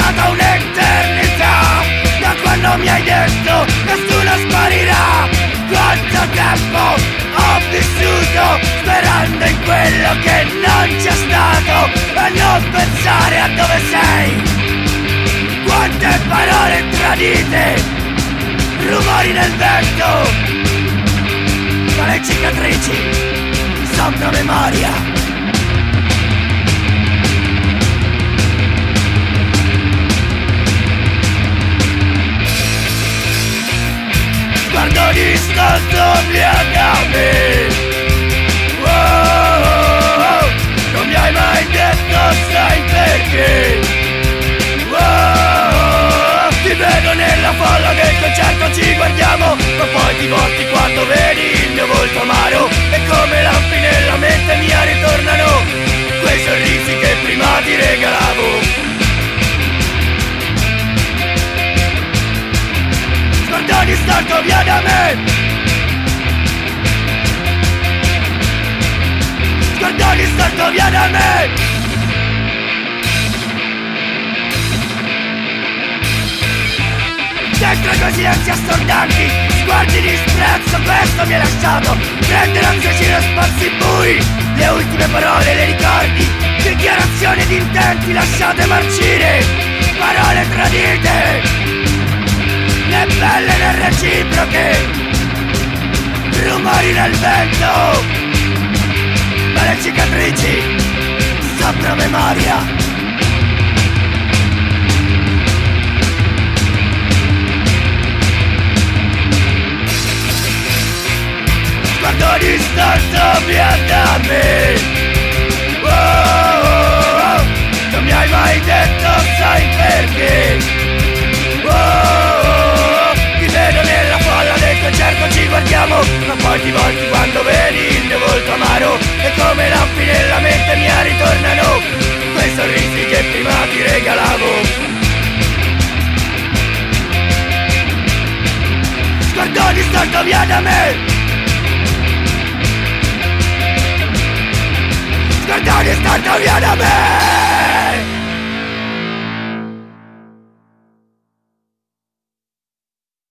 passata un'eternità da quando mi hai detto nessuno sparirà. Quanto tempo ho vissuto sperando in quello che non c'è stato e non pensare a dove sei. Quante parole tradite, rumori nel vento, ma le cicatrici sopra memoria. Guardo distante via da me. Oh, oh, oh. Non mi hai mai detto sai perché. Oh, oh, oh. Ti vedo nella folla del concerto, ci guardiamo, ma poi ti volti quando vedi il mio volto amaro. E come lampi nella mente mia ritornano quei sorrisi che prima ti regalavo. Guardo distante via da me. Guardo distante via da me. Dentro i tuoi silenzi assordanti, sguardi di disprezzo, questo mi hai lasciato. Prende l'ansiacino a spazi bui, le ultime parole le ricordi, dichiarazioni di intenti lasciate marcire, parole tradite, le belle le reciproche, rumori nel vento, ma le cicatrici sopra memoria. Guardo distante via da me. Oh, oh, oh. Non mi hai mai detto sai perché. Oh, oh, oh. Ti vedo nella folla del concerto, ci guardiamo, ma poi ti volti quando vedi il mio volto amaro. E come lampi nella mente mia ritornano quei sorrisi che prima ti regalavo. Guardo distante via da me. Guarda che sta via da me.